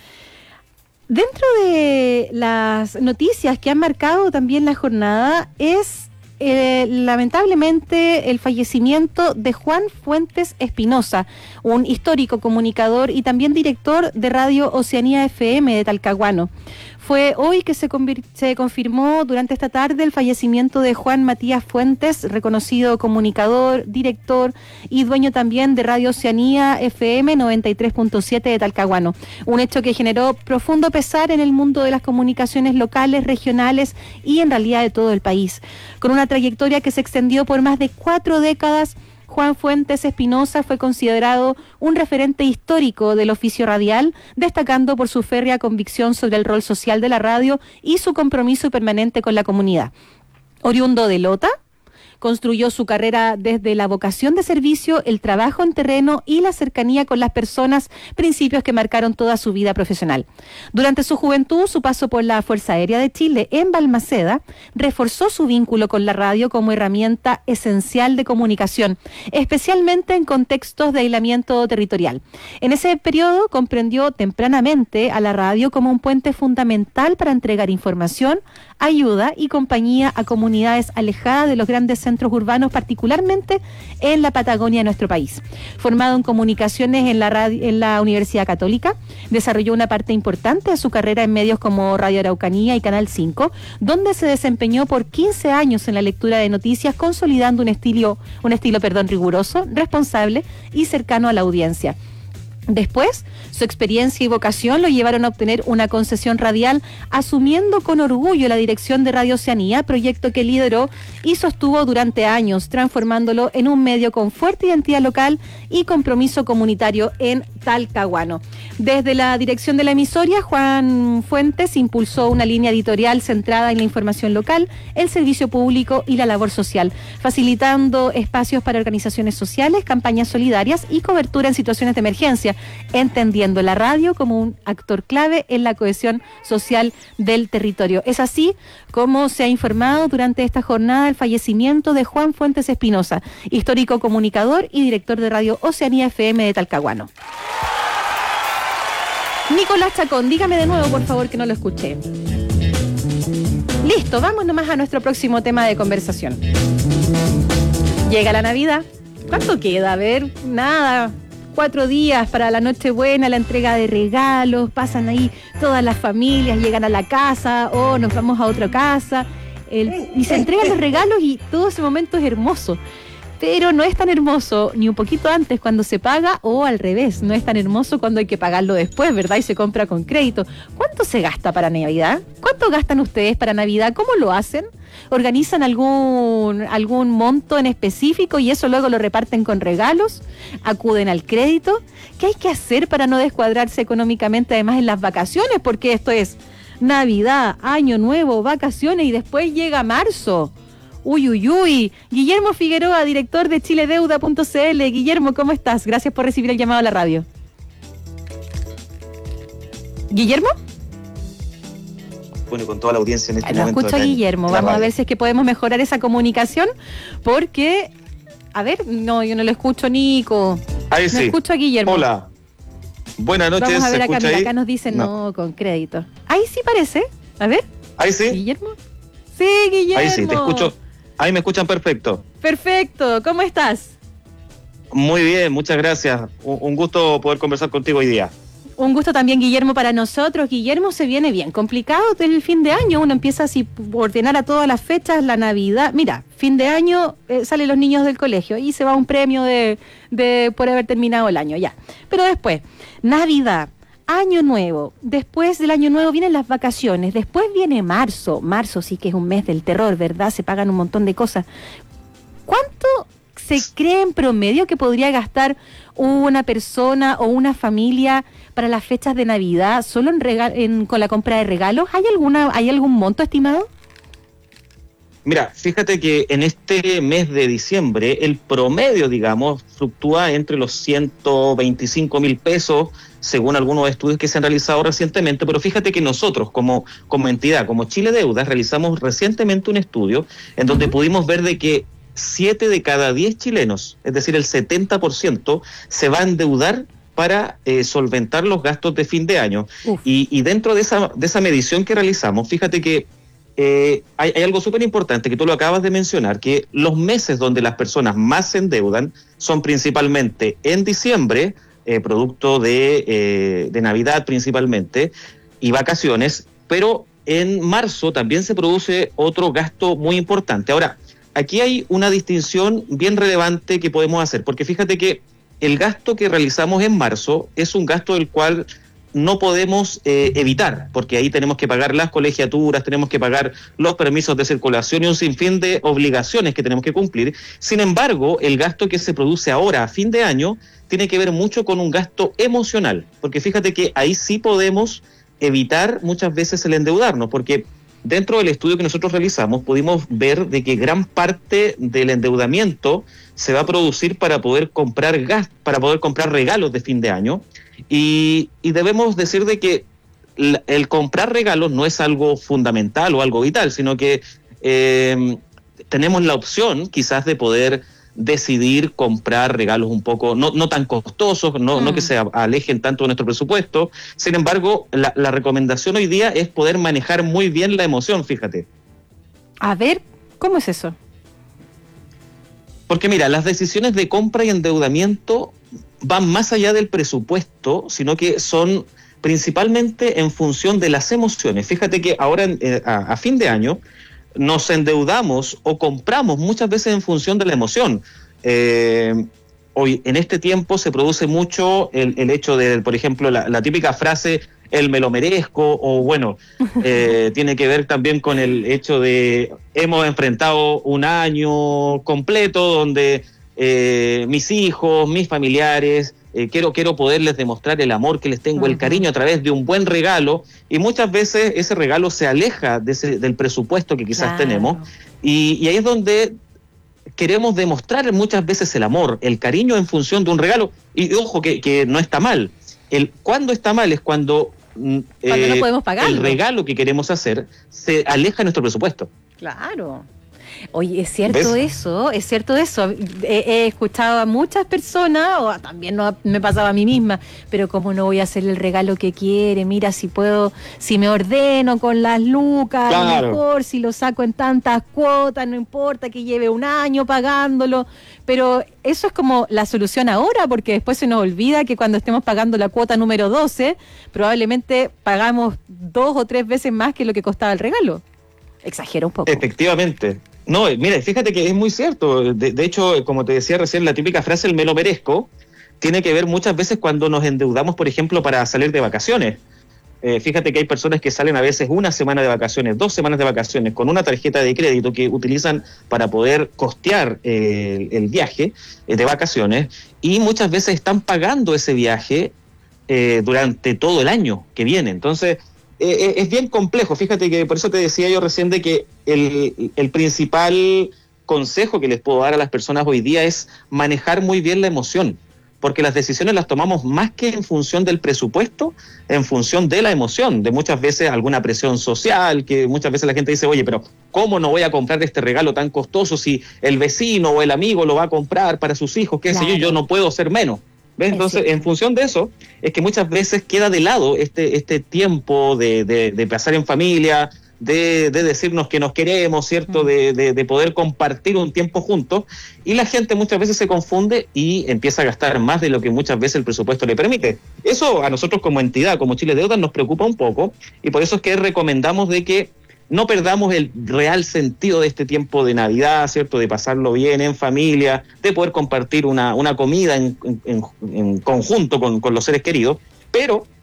Dentro de las noticias que han marcado también la jornada es Eh, lamentablemente el fallecimiento de Juan Fuentes Espinosa, un histórico comunicador y también director de Radio Oceanía F M de Talcahuano. Fue hoy que se, convir- se confirmó durante esta tarde el fallecimiento de Juan Matías Fuentes, reconocido comunicador, director y dueño también de Radio Oceanía F M noventa y tres punto siete de Talcahuano. Un hecho que generó profundo pesar en el mundo de las comunicaciones locales, regionales y en realidad de todo el país. Con una trayectoria que se extendió por más de cuatro décadas, Juan Fuentes Espinosa fue considerado un referente histórico del oficio radial, destacando por su férrea convicción sobre el rol social de la radio y su compromiso permanente con la comunidad. Oriundo de Lota, construyó su carrera desde la vocación de servicio, el trabajo en terreno y la cercanía con las personas, principios que marcaron toda su vida profesional. Durante su juventud, su paso por la Fuerza Aérea de Chile en Balmaceda reforzó su vínculo con la radio como herramienta esencial de comunicación, especialmente en contextos de aislamiento territorial. En ese periodo comprendió tempranamente a la radio como un puente fundamental para entregar información, ayuda y compañía a comunidades alejadas de los grandes centros urbanos, particularmente en la Patagonia de nuestro país. Formado en comunicaciones en la, radio, en la Universidad Católica, desarrolló una parte importante de su carrera en medios como Radio Araucanía y Canal cinco, donde se desempeñó por quince años en la lectura de noticias, consolidando un estilo, un estilo perdón, riguroso, responsable y cercano a la audiencia. Después, su experiencia y vocación lo llevaron a obtener una concesión radial, asumiendo con orgullo la dirección de Radio Oceanía, proyecto que lideró y sostuvo durante años, transformándolo en un medio con fuerte identidad local y compromiso comunitario en Talcahuano. Desde la dirección de la emisora, Juan Fuentes impulsó una línea editorial centrada en la información local, el servicio público y la labor social, facilitando espacios para organizaciones sociales, campañas solidarias y cobertura en situaciones de emergencia, entendiendo la radio como un actor clave en la cohesión social del territorio. Es así como se ha informado durante esta jornada el fallecimiento de Juan Fuentes Espinosa, histórico comunicador y director de Radio Oceanía F M de Talcahuano. Nicolás Chacón, dígame de nuevo, por favor, que no lo escuché. Listo, vamos nomás a nuestro próximo tema de conversación. Llega la Navidad. ¿Cuánto queda? A ver, nada. Cuatro días para la Nochebuena, la entrega de regalos, pasan ahí todas las familias, llegan a la casa o nos vamos a otra casa el, y se entregan los regalos y todo ese momento es hermoso. Pero no es tan hermoso ni un poquito antes cuando se paga o al revés, no es tan hermoso cuando hay que pagarlo después, ¿verdad? Y se compra con crédito. ¿Cuánto se gasta para Navidad? ¿Cuánto gastan ustedes para Navidad? ¿Cómo lo hacen? ¿Organizan algún, algún monto en específico y eso luego lo reparten con regalos? ¿Acuden al crédito? ¿Qué hay que hacer para no descuadrarse económicamente además en las vacaciones? Porque esto es Navidad, Año Nuevo, vacaciones y después llega marzo. Uy, uy, uy. Guillermo Figueroa, director de chile deuda punto c l. Guillermo, ¿cómo estás? Gracias por recibir el llamado a la radio. ¿Guillermo? Bueno, con toda la audiencia en este No momento. escucho a Guillermo. Vamos a ver si es que podemos mejorar esa comunicación, porque, a ver, no, yo no lo escucho, Nico. Ahí no sí. escucho a Guillermo. Hola. Buenas noches. Vamos a ver ¿se acá, escucha mira, ahí? acá nos dicen no. no, con crédito. Ahí sí parece. A ver. Ahí sí. ¿Guillermo? Sí, Guillermo. Ahí sí, te escucho. Ahí me escuchan perfecto. Perfecto. ¿Cómo estás? Muy bien, muchas gracias. Un, un gusto poder conversar contigo hoy día. Un gusto también, Guillermo, para nosotros. Guillermo, se viene bien complicado el fin de año. Uno empieza así a ordenar a todas las fechas, la Navidad. Mira, fin de año, eh, salen los niños del colegio y se va un premio de, de por haber terminado el año, ya. Pero después, Navidad, Año Nuevo. Después del Año Nuevo vienen las vacaciones. Después viene marzo. Marzo sí que es un mes del terror, ¿verdad? Se pagan un montón de cosas. ¿Cuánto se cree en promedio que podría gastar una persona o una familia para las fechas de Navidad solo en rega- en, con la compra de regalos? ¿Hay alguna, hay algún monto estimado? Mira, fíjate que en este mes de diciembre el promedio, digamos, fluctúa entre los ciento veinticinco mil pesos, según algunos estudios que se han realizado recientemente, pero fíjate que nosotros como, como entidad, como Chile Deudas, realizamos recientemente un estudio en donde uh-huh. pudimos ver de que siete de cada diez chilenos, es decir, el setenta por ciento, se va a endeudar para eh, solventar los gastos de fin de año. Y, y dentro de esa, de esa medición que realizamos, fíjate que Eh, hay, hay algo súper importante que tú lo acabas de mencionar, que los meses donde las personas más se endeudan son principalmente en diciembre, eh, producto de, eh, de Navidad principalmente, y vacaciones, pero en marzo también se produce otro gasto muy importante. Ahora, aquí hay una distinción bien relevante que podemos hacer, porque fíjate que el gasto que realizamos en marzo es un gasto del cual no podemos eh, evitar, porque ahí tenemos que pagar las colegiaturas, tenemos que pagar los permisos de circulación y un sinfín de obligaciones que tenemos que cumplir. Sin embargo, el gasto que se produce ahora a fin de año tiene que ver mucho con un gasto emocional, porque fíjate que ahí sí podemos evitar muchas veces el endeudarnos, porque dentro del estudio que nosotros realizamos pudimos ver de que gran parte del endeudamiento se va a producir para poder comprar gas, para poder comprar regalos de fin de año. Y, y debemos decir de que la, el comprar regalos no es algo fundamental o algo vital, sino que eh, tenemos la opción quizás de poder decidir comprar regalos un poco, no, no tan costosos, no, mm. no que se alejen tanto de nuestro presupuesto. Sin embargo, la, la recomendación hoy día es poder manejar muy bien la emoción, fíjate. A ver, ¿cómo es eso? Porque mira, las decisiones de compra y endeudamiento van más allá del presupuesto, sino que son principalmente en función de las emociones. Fíjate que ahora eh, a, a fin de año nos endeudamos o compramos muchas veces en función de la emoción. Eh, hoy en este tiempo se produce mucho el, el hecho de, por ejemplo, la, la típica frase, el me lo merezco, o bueno, eh, tiene que ver también con el hecho de hemos enfrentado un año completo donde eh, mis hijos, mis familiares, eh, quiero, quiero poderles demostrar el amor que les tengo, uh-huh. el cariño a través de un buen regalo, y muchas veces ese regalo se aleja de ese, del presupuesto que quizás claro. tenemos, y, y ahí es donde queremos demostrar muchas veces el amor, el cariño en función de un regalo, y ojo que, que no está mal. El cuando está mal es cuando, cuando eh, no podemos pagarlo. El regalo que queremos hacer se aleja de nuestro presupuesto. Claro. Oye, es cierto ¿Ves? eso, es cierto eso. He, he escuchado a muchas personas, o también no me pasaba a mí misma, pero cómo no voy a hacer el regalo que quiere, mira si puedo, si me ordeno con las lucas, claro. mejor, si lo saco en tantas cuotas, no importa que lleve un año pagándolo, pero eso es como la solución ahora, porque después se nos olvida que cuando estemos pagando la cuota número doce, probablemente pagamos dos o tres veces más que lo que costaba el regalo. Exagero un poco. Efectivamente. No, mira, fíjate que es muy cierto. De, de hecho, como te decía recién, la típica frase, el me lo merezco, tiene que ver muchas veces cuando nos endeudamos, por ejemplo, para salir de vacaciones. Eh, fíjate que hay personas que salen a veces una semana de vacaciones, dos semanas de vacaciones, con una tarjeta de crédito que utilizan para poder costear eh, el, el viaje eh, de vacaciones, y muchas veces están pagando ese viaje eh, durante todo el año que viene. Entonces, Eh, es bien complejo. Fíjate que por eso te decía yo recién de que el, el principal consejo que les puedo dar a las personas hoy día es manejar muy bien la emoción, porque las decisiones las tomamos más que en función del presupuesto, en función de la emoción, de muchas veces alguna presión social, que muchas veces la gente dice, oye, pero ¿cómo no voy a comprar este regalo tan costoso si el vecino o el amigo lo va a comprar para sus hijos? ¿Qué claro. sé yo? Yo no puedo ser menos. ¿Ves? Entonces, en función de eso, es que muchas veces queda de lado este, este tiempo de, de, de pasar en familia, de, de decirnos que nos queremos, ¿cierto? De, de, de poder compartir un tiempo juntos, y la gente muchas veces se confunde y empieza a gastar más de lo que muchas veces el presupuesto le permite. Eso a nosotros como entidad, como Chile Deudas, nos preocupa un poco, y por eso es que recomendamos de que no perdamos el real sentido de este tiempo de Navidad, ¿cierto? De pasarlo bien en familia, de poder compartir una, una comida en, en, en conjunto con, con los seres queridos, pero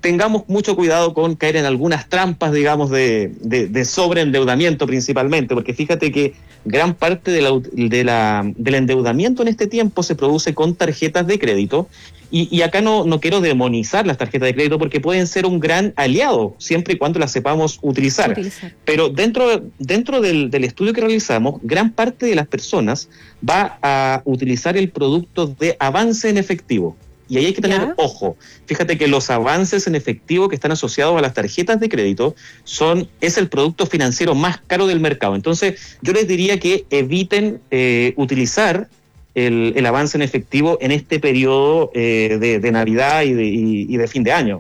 tengamos mucho cuidado con caer en algunas trampas, digamos, de, de, de sobreendeudamiento principalmente, porque fíjate que gran parte de la, de la, del endeudamiento en este tiempo se produce con tarjetas de crédito, y, y acá no, no quiero demonizar las tarjetas de crédito porque pueden ser un gran aliado, siempre y cuando las sepamos utilizar. utilizar. Pero dentro, dentro del, del estudio que realizamos, gran parte de las personas va a utilizar el producto de avance en efectivo. Y ahí hay que tener ¿Ya? ojo. Fíjate que los avances en efectivo que están asociados a las tarjetas de crédito son es el producto financiero más caro del mercado. Entonces, yo les diría que eviten eh, utilizar el, el avance en efectivo en este periodo eh, de, de Navidad y de, y, y de fin de año.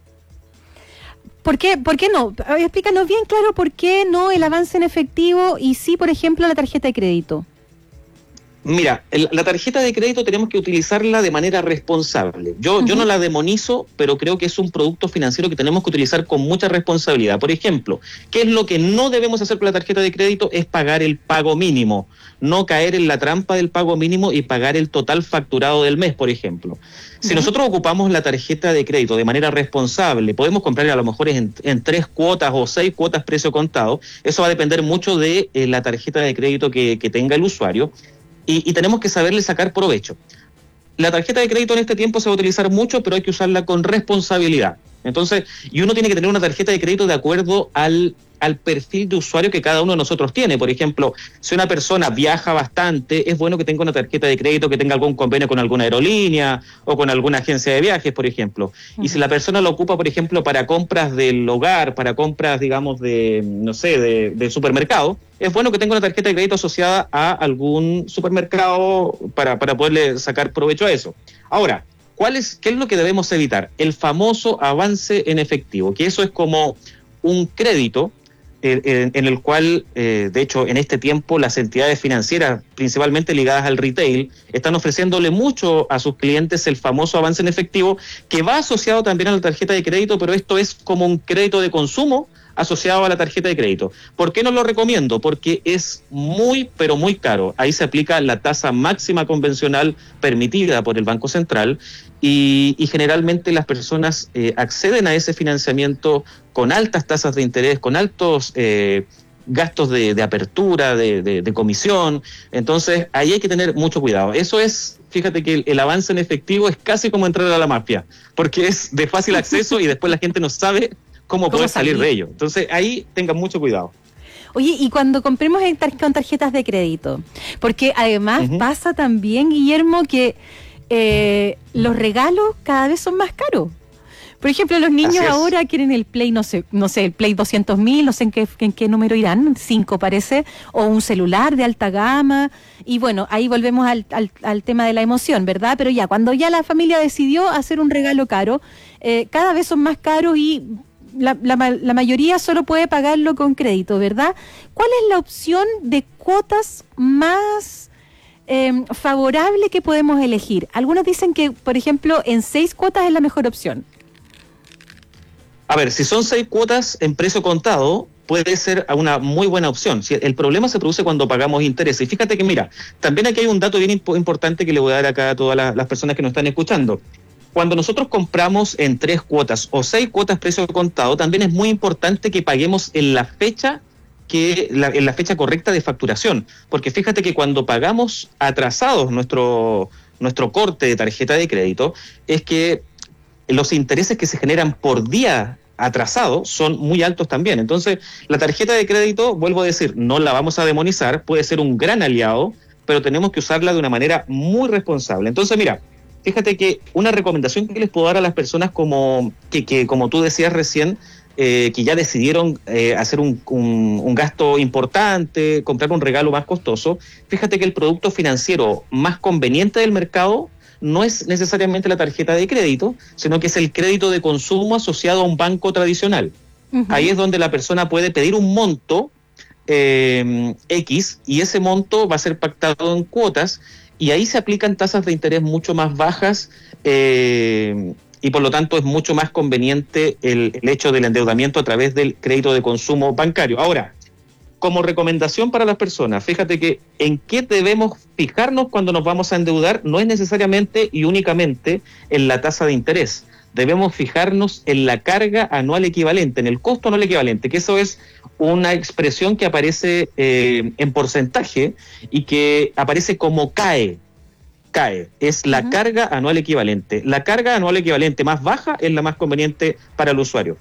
¿Por qué, ¿Por qué no? Explícanos bien claro por qué no el avance en efectivo y sí, por ejemplo, la tarjeta de crédito. Mira, el, la tarjeta de crédito tenemos que utilizarla de manera responsable. Yo, uh-huh. yo no la demonizo, pero creo que es un producto financiero que tenemos que utilizar con mucha responsabilidad. Por ejemplo, ¿qué es lo que no debemos hacer con la tarjeta de crédito? Es pagar el pago mínimo, no caer en la trampa del pago mínimo y pagar el total facturado del mes, por ejemplo. Si uh-huh. nosotros ocupamos la tarjeta de crédito de manera responsable, podemos comprar a lo mejor en, en tres cuotas o seis cuotas precio contado. Eso va a depender mucho de eh, la tarjeta de crédito que, que tenga el usuario. Y, y tenemos que saberle sacar provecho. La tarjeta de crédito en este tiempo se va a utilizar mucho, pero hay que usarla con responsabilidad. Entonces, y uno tiene que tener una tarjeta de crédito de acuerdo al, al perfil de usuario que cada uno de nosotros tiene. Por ejemplo, si una persona viaja bastante, es bueno que tenga una tarjeta de crédito que tenga algún convenio con alguna aerolínea o con alguna agencia de viajes, por ejemplo. Uh-huh. Y si la persona lo ocupa, por ejemplo, para compras del hogar, para compras, digamos, de, no sé, de, de supermercado, es bueno que tenga una tarjeta de crédito asociada a algún supermercado para, para poderle sacar provecho a eso. Ahora, ¿cuál es, qué es lo que debemos evitar? El famoso avance en efectivo, que eso es como un crédito eh, en, en el cual, eh, de hecho, en este tiempo las entidades financieras, principalmente ligadas al retail, están ofreciéndole mucho a sus clientes el famoso avance en efectivo, que va asociado también a la tarjeta de crédito, pero esto es como un crédito de consumo asociado a la tarjeta de crédito. ¿Por qué no lo recomiendo? Porque es muy, pero muy caro. Ahí se aplica la tasa máxima convencional permitida por el Banco Central y, y generalmente las personas eh, acceden a ese financiamiento con altas tasas de interés, con altos eh, gastos de, de apertura, de, de, de comisión. Entonces, ahí hay que tener mucho cuidado. Eso es, fíjate que el, el avance en efectivo es casi como entrar a la mafia, porque es de fácil acceso y después la gente no sabe cómo poder salir de ello. Entonces, ahí tengan mucho cuidado. Oye, y cuando compremos en tar- con tarjetas de crédito, porque además uh-huh. pasa también, Guillermo, que eh, los regalos cada vez son más caros. Por ejemplo, los niños ahora quieren el Play, no sé, no sé, el Play doscientos mil, no sé en qué, en qué número irán, cinco parece, o un celular de alta gama, y bueno, ahí volvemos al, al, al tema de la emoción, ¿verdad? Pero ya, cuando ya la familia decidió hacer un regalo caro, eh, cada vez son más caros y La, la, la mayoría solo puede pagarlo con crédito, ¿verdad? ¿Cuál es la opción de cuotas más eh, favorable que podemos elegir? Algunos dicen que, por ejemplo, en seis cuotas es la mejor opción. A ver, si son seis cuotas en precio contado, puede ser una muy buena opción. Si el problema se produce cuando pagamos intereses. Y fíjate que, mira, también aquí hay un dato bien imp- importante que le voy a dar acá a todas las, las personas que nos están escuchando. Cuando nosotros compramos en tres cuotas o seis cuotas precio contado, también es muy importante que paguemos en la fecha que la, en la fecha correcta de facturación, porque fíjate que cuando pagamos atrasados nuestro nuestro corte de tarjeta de crédito, es que los intereses que se generan por día atrasado son muy altos también. Entonces, la tarjeta de crédito, vuelvo a decir, no la vamos a demonizar, puede ser un gran aliado, pero tenemos que usarla de una manera muy responsable. Entonces, mira, fíjate que una recomendación que les puedo dar a las personas como que, que como tú decías recién, eh, que ya decidieron eh, hacer un, un, un gasto importante, comprar un regalo más costoso, fíjate que el producto financiero más conveniente del mercado no es necesariamente la tarjeta de crédito, sino que es el crédito de consumo asociado a un banco tradicional. Uh-huh. Ahí es donde la persona puede pedir un monto eh, X y ese monto va a ser pactado en cuotas. Y ahí se aplican tasas de interés mucho más bajas eh, y por lo tanto es mucho más conveniente el, el hecho del endeudamiento a través del crédito de consumo bancario. Ahora, como recomendación para las personas, fíjate que en qué debemos fijarnos cuando nos vamos a endeudar no es necesariamente y únicamente en la tasa de interés. debemos fijarnos en la carga anual equivalente, en el costo anual equivalente, que eso es una expresión que aparece eh, en porcentaje y que aparece como CAE. CAE es la uh-huh. carga anual equivalente. La carga anual equivalente más baja es la más conveniente para el usuario.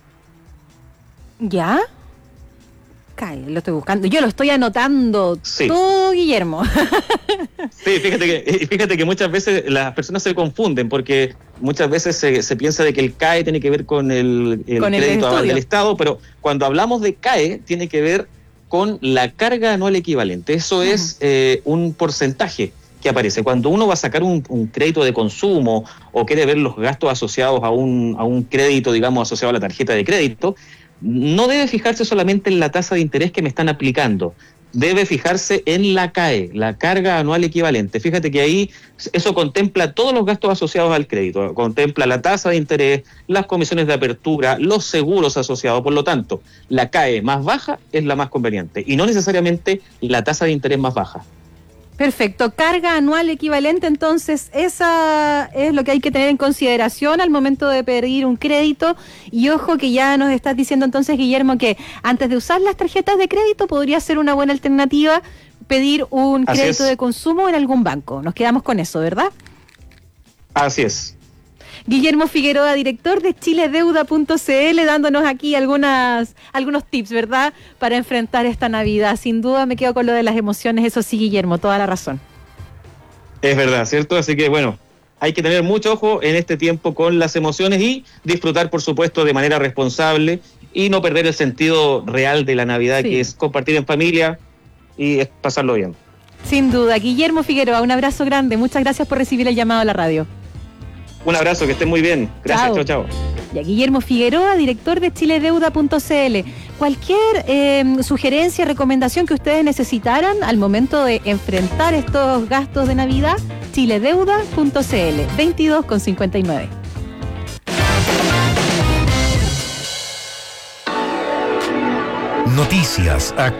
¿Ya? CAE, lo estoy buscando. Yo lo estoy anotando. Sí. Todo, Guillermo. Sí, fíjate que, fíjate que muchas veces las personas se confunden porque muchas veces se, se piensa de que el CAE tiene que ver con el, el con crédito el aval del Estado, pero cuando hablamos de CAE tiene que ver con la carga anual equivalente. Eso uh-huh. es eh, un porcentaje que aparece. Cuando uno va a sacar un, un crédito de consumo o quiere ver los gastos asociados a un, a un crédito, digamos, asociado a la tarjeta de crédito, no debe fijarse solamente en la tasa de interés que me están aplicando, debe fijarse en la CAE, la carga anual equivalente. Fíjate que ahí eso contempla todos los gastos asociados al crédito, contempla la tasa de interés, las comisiones de apertura, los seguros asociados. Por lo tanto, la CAE más baja es la más conveniente y no necesariamente la tasa de interés más baja. Perfecto, carga anual equivalente, entonces esa es lo que hay que tener en consideración al momento de pedir un crédito. Y ojo que ya nos estás diciendo entonces, Guillermo, que antes de usar las tarjetas de crédito podría ser una buena alternativa pedir un Así crédito es. de consumo en algún banco. Nos quedamos con eso, ¿verdad? Así es. Guillermo Figueroa, director de chile deuda punto c l, dándonos aquí algunas algunos tips, ¿verdad?, para enfrentar esta Navidad. Sin duda me quedo con lo de las emociones, eso sí, Guillermo, toda la razón. Es verdad, ¿cierto? Así que, bueno, hay que tener mucho ojo en este tiempo con las emociones y disfrutar, por supuesto, de manera responsable y no perder el sentido real de la Navidad, sí. que es compartir en familia y es pasarlo bien. Sin duda. Guillermo Figueroa, un abrazo grande. Muchas gracias por recibir el llamado a la radio. Un abrazo, que estén muy bien. Gracias, chao, chao. Y a Guillermo Figueroa, director de chile deuda punto c l. Cualquier eh, sugerencia, recomendación que ustedes necesitaran al momento de enfrentar estos gastos de Navidad, chile deuda punto c l, veintidós con cincuenta y nueve. Noticias.